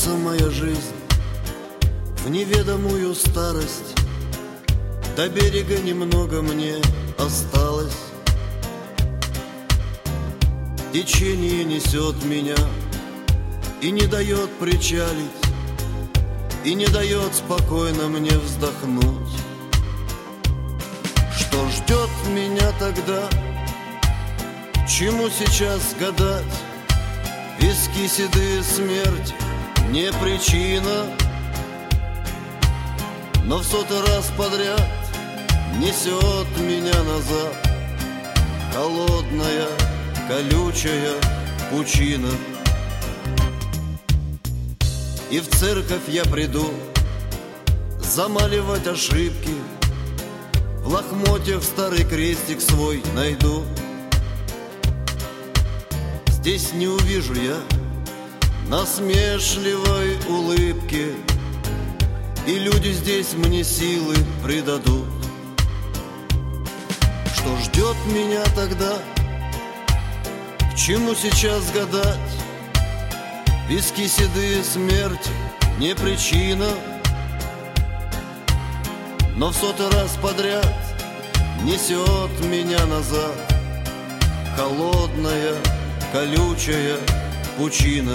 Катится моя жизнь в неведомую старость. До берега немного мне осталось. Течение несет меня и не дает причалить, и не дает спокойно мне вздохнуть. Что ждет меня тогда? Чему сейчас гадать? Виски седые смерти не причина, но в сотый раз подряд несет меня назад холодная, колючая пучина. И в церковь я приду замаливать ошибки, в лохмотьях старый крестик свой найду. Здесь не увижу я насмешливой улыбки, и люди здесь мне силы придадут. Что ждет меня тогда? К чему сейчас гадать? Виски седые смерти не причина, но в сотый раз подряд несет меня назад холодная, колючая пучина.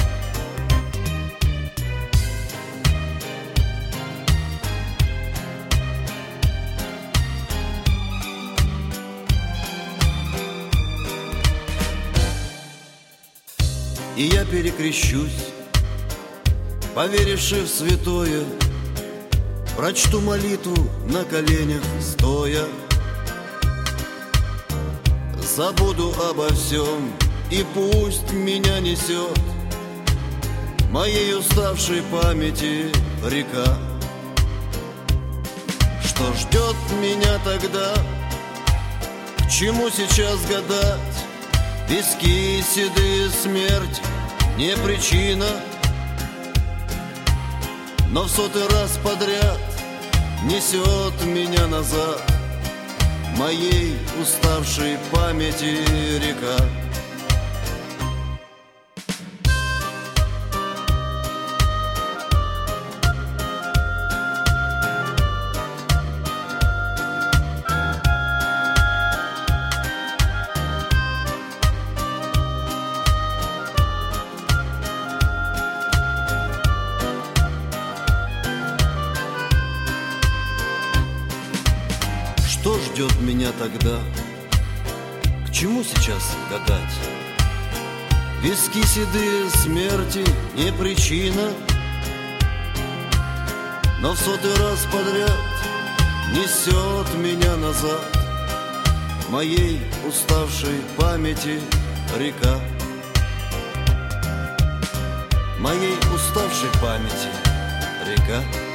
И я перекрещусь, поверивши в святое, прочту молитву на коленях стоя. Забуду обо всем, и пусть меня несет моей уставшей памяти река. Что ждет меня тогда? К чему сейчас гадать? Виски седые смерти не причина, но в сотый раз подряд несет меня назад моей уставшей памяти река. Что ждет меня тогда? К чему сейчас гадать? Виски седые смерти не причина, но в сотый раз подряд несет меня назад моей уставшей памяти река. Моей уставшей памяти река.